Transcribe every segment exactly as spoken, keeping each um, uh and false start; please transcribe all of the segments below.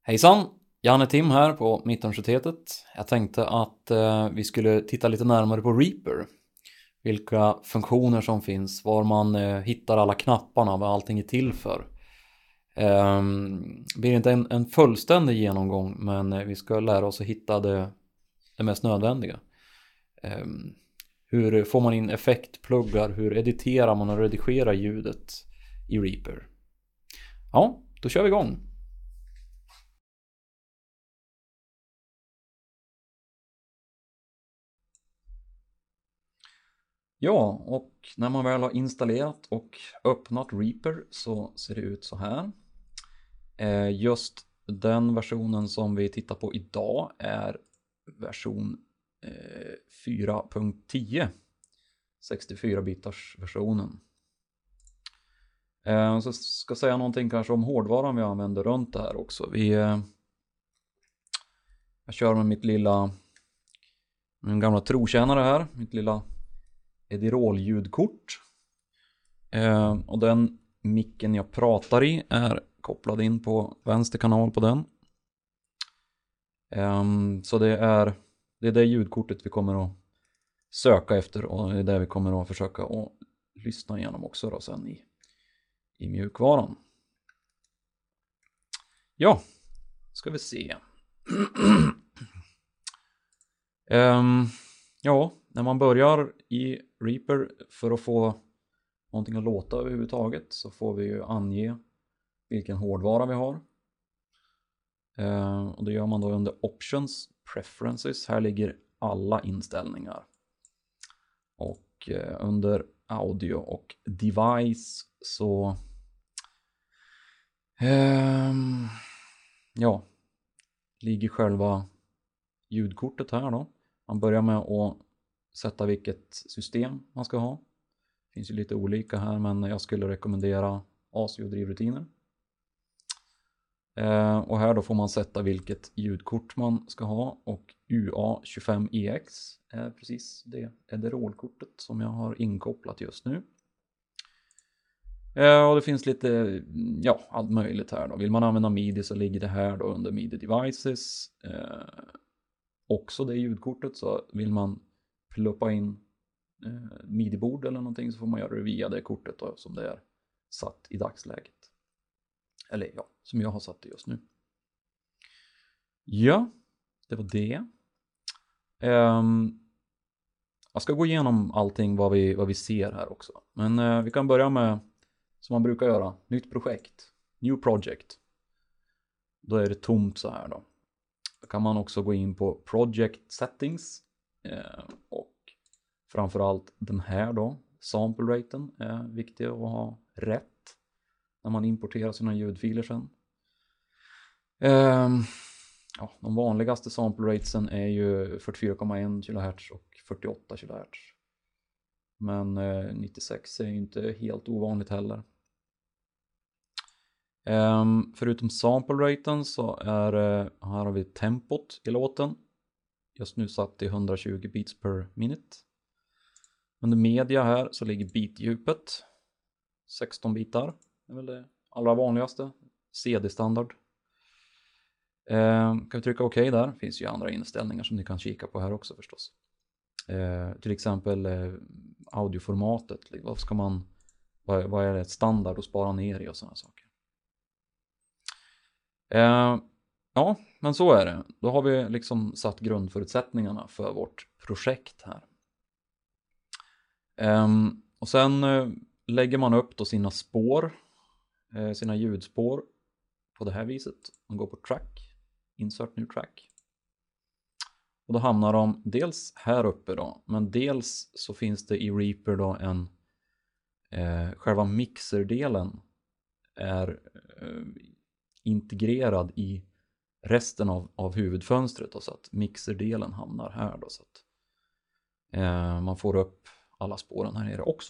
Hejsan, Janne Tim här på Mittuniversitetet. Jag tänkte att eh, vi skulle titta lite närmare på Reaper. Vilka funktioner som finns, var man eh, hittar alla knapparna, vad allting är till för. Eh, det blir inte en, en fullständig genomgång, men eh, vi ska lära oss att hitta det, det mest nödvändiga. Eh, hur får man in effektpluggar, hur editerar man och redigerar ljudet i Reaper? Ja, då kör vi igång. Ja, och när man väl har installerat och öppnat Reaper så ser det ut så här. Just den versionen som vi tittar på idag är version fyra punkt tio, sextiofyra bitars versionen. Så ska jag säga någonting kanske om hårdvaran vi använder runt det här också. Vi, jag kör med mitt lilla, min gamla trotjänare här, mitt lilla Edirol ljudkort. Eh, och den micken jag pratar i är kopplad in på vänster kanal på den. Eh, så det är, det är det ljudkortet vi kommer att söka efter, och det är det vi kommer att försöka att lyssna igenom också då sen i, i mjukvaran. Ja, ska vi se. eh, ja, när man börjar i Reaper för att få någonting att låta överhuvudtaget så får vi ju ange vilken hårdvara vi har. Eh, och det gör man då under Options, Preferences. Här ligger alla inställningar. Och eh, under Audio och Device så eh, ja, ligger själva ljudkortet här då. Man börjar med att sätta vilket system man ska ha. Det finns ju lite olika här, men jag skulle rekommendera ASIO-drivrutiner. Eh, och här då får man sätta vilket ljudkort man ska ha, och U A tjugofem E X är precis det Edirol-kortet som jag har inkopplat just nu. Eh, och det finns lite, ja, allt möjligt här då. Vill man använda MIDI så ligger det här då under MIDI Devices. Eh, också det ljudkortet, så vill man pluppa in eh, MIDI-bord eller någonting så får man göra det via det kortet då, som det är satt i dagsläget. Eller ja, som jag har satt det just nu. Ja, det var det. Um, jag ska gå igenom allting vad vi, vad vi ser här också. Men uh, vi kan börja med, som man brukar göra, nytt projekt. New project. Då är det tomt så här då. Då kan man också gå in på project settings. Uh, och framförallt den här då, sample raten, är viktig att ha rätt när man importerar sina ljudfiler sen. Um, ja, de vanligaste sample ratesen är ju fyrtiofyra komma ett kilohertz och fyrtioåtta kilohertz. Men uh, nittiosex är ju inte helt ovanligt heller. Um, förutom sample raten så är uh, här har vi tempot i låten. Just nu satt i hundratjugo beats per minute. Under media här så ligger beatdjupet sexton bitar. Det är väl det allra vanligaste. C D-standard. Eh, kan vi trycka OK där. Det finns ju andra inställningar som ni kan kika på här också förstås. Eh, till exempel eh, audioformatet. Vad ska man, vad, vad är det standard att spara ner i och sådana saker. Eh, ja, men så är det. Då har vi liksom satt grundförutsättningarna för vårt projekt här. Eh, och sen eh, lägger man upp då sina spår. Sina ljudspår på det här viset. Man går på track, insert new track. Och då hamnar de dels här uppe då, men dels så finns det i Reaper då en eh, själva mixerdelen är eh, integrerad i resten av, av huvudfönstret då, så att mixerdelen hamnar här då, så att eh, man får upp alla spåren här nere också.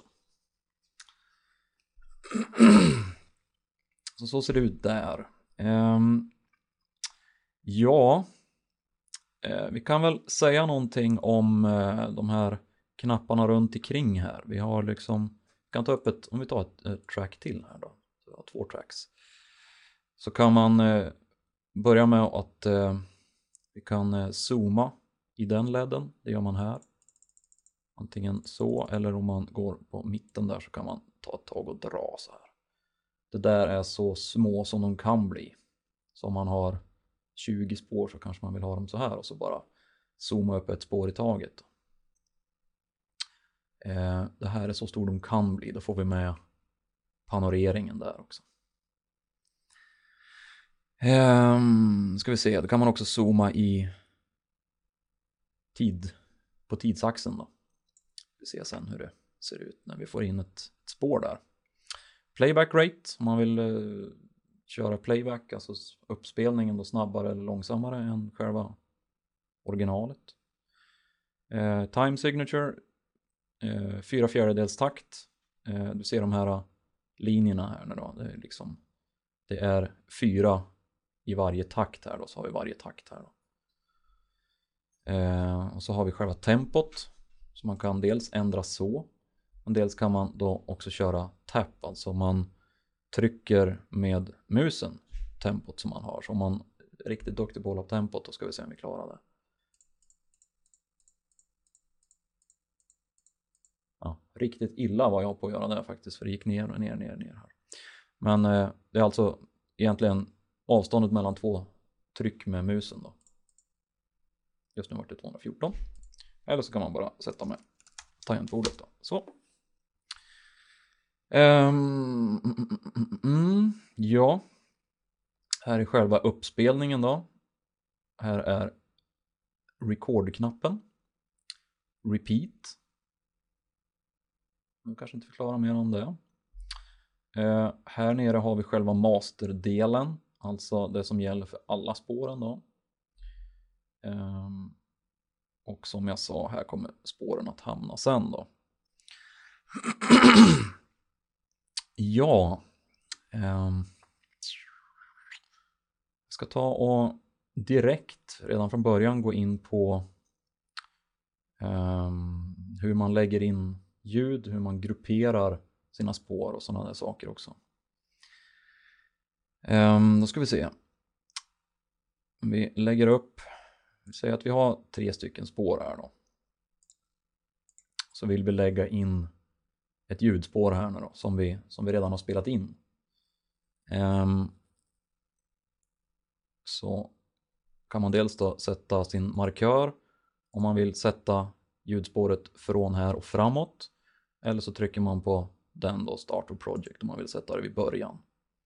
Så, så ser det ut där. Um, ja, uh, vi kan väl säga någonting om uh, de här knapparna runt omkring här. Vi har liksom, vi kan ta upp ett, om vi tar ett, ett track till här då. Så vi har två tracks. Så kan man uh, börja med att eh, vi kan eh, zooma i den ledden. Det gör man här. Antingen så, eller om man går på mitten där så kan man ta ett tag och dra så här. Det där är så små som de kan bli. Så om man har tjugo spår så kanske man vill ha dem så här och så bara zooma upp ett spår i taget. Eh, det här är så stor de kan bli. Då får vi med panoreringen där också. Eh, ska vi se, då kan man också zooma i tid, på tidsaxeln då. Vi ser sen hur det ser ut när vi får in ett, ett spår där. Playback rate, om man vill uh, köra playback, alltså uppspelningen då snabbare eller långsammare än själva originalet. Uh, time signature, uh, fyra fjärdedels takt. Uh, du ser de här linjerna här nu då. Det är liksom, det är fyra i varje takt här då, så har vi varje takt här då. Uh, och så har vi själva tempot. Så man kan dels ändra så. Men dels kan man då också köra tap. Alltså man trycker med musen tempot som man har. Så om man är riktigt duktig på att hålla tempot, då ska vi se om vi klarar det. Ja, riktigt illa var jag på att göra det faktiskt. För det gick ner och ner, ner, ner här. Men eh, det är alltså egentligen avståndet mellan två tryck med musen då. Just nu var det tvåhundrafjorton. Eller så kan man bara sätta med tangentbordet då. Så. Um, mm, mm, mm, ja. Här är själva uppspelningen då. Här är record-knappen. Repeat. Jag kanske inte förklara mer om det. Uh, här nere har vi själva masterdelen. Alltså det som gäller för alla spåren då. Um, och som jag sa, här kommer spåren att hamna sen då. Ja. Um, jag ska ta och direkt redan från början gå in på um, hur man lägger in ljud, hur man grupperar sina spår och sådana där saker också. Um, då ska vi se. Vi lägger upp, vi säger att vi har tre stycken spår här då. Så vill vi lägga in ett ljudspår här nu då, som vi, som vi redan har spelat in. Um, så kan man dels då sätta sin markör om man vill sätta ljudspåret från här och framåt. Eller så trycker man på den då, Start of Project, om man vill sätta det vid början.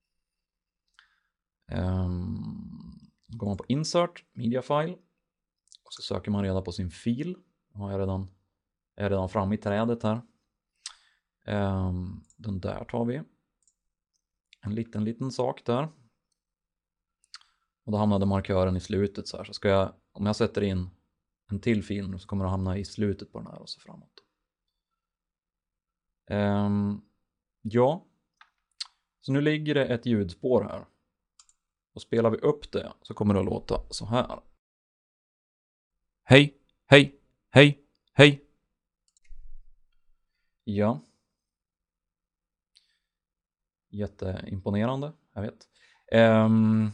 Um, går man på Insert, Media File. Och så söker man reda på sin fil. Jag är redan, jag är redan framme i trädet här. Um, den där tar vi. En liten liten sak där. Och då hamnade markören i slutet så här. Så ska jag, om jag sätter in en till fil så kommer det hamna i slutet på den här och så framåt. Um, ja. Så nu ligger det ett ljudspår här. Och spelar vi upp det så kommer det att låta så här. Hej, hej, hej, hej. Ja. Jätteimponerande, jag vet. Um,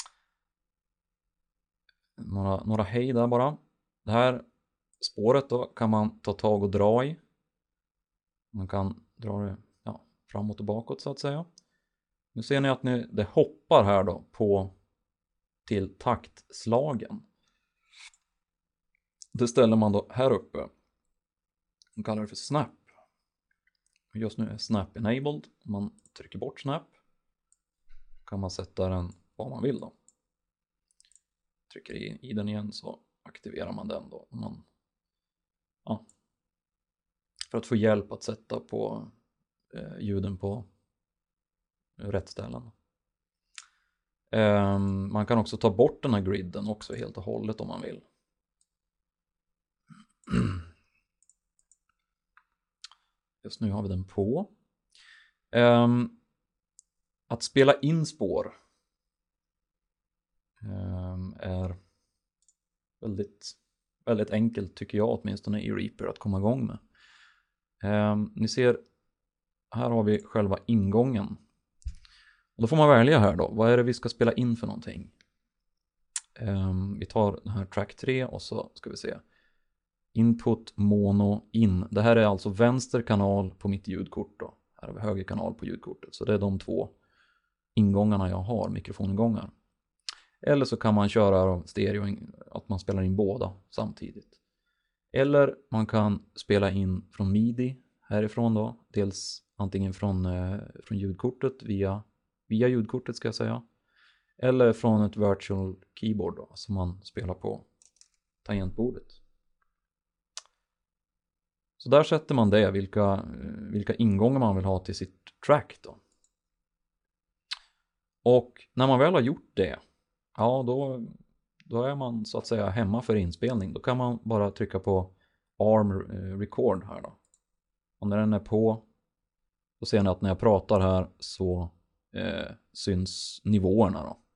några, några hej där bara. Det här spåret då kan man ta tag och dra i. Man kan dra det ja, framåt och bakåt så att säga. Nu ser ni att ni, det hoppar här då på till taktslagen. Det ställer man då här uppe. Man kallar det för snap. Just nu är snap enabled. Om man trycker bort snap kan man sätta den vad man vill då. Trycker i, i den igen så aktiverar man den då. Man, ja, för att få hjälp att sätta på eh, ljuden på rätt ställen. Eh, man kan också ta bort den här griden också helt och hållet om man vill. Just nu har vi den på. Um, att spela in spår um, är väldigt, väldigt enkelt tycker jag åtminstone i Reaper att komma igång med. Um, ni ser, här har vi själva ingången. Och då får man välja här då, vad är det vi ska spela in för någonting? Um, vi tar den här track tre och så ska vi se. Input mono in. Det här är alltså vänster kanal på mitt ljudkort då. Här har vi höger kanal på ljudkortet. Så det är de två ingångarna jag har, mikrofoningångar. Eller så kan man köra stereo, att man spelar in båda samtidigt. Eller man kan spela in från midi härifrån då. Dels antingen från, eh, från ljudkortet via, via ljudkortet ska jag säga. Eller från ett virtual keyboard då, som man spelar på tangentbordet. Så där sätter man det, vilka, vilka ingångar man vill ha till sitt track då. Och när man väl har gjort det, ja då, då är man så att säga hemma för inspelning. Då kan man bara trycka på arm record här då. Och när den är på, då ser ni att när jag pratar här så eh, syns nivåerna då.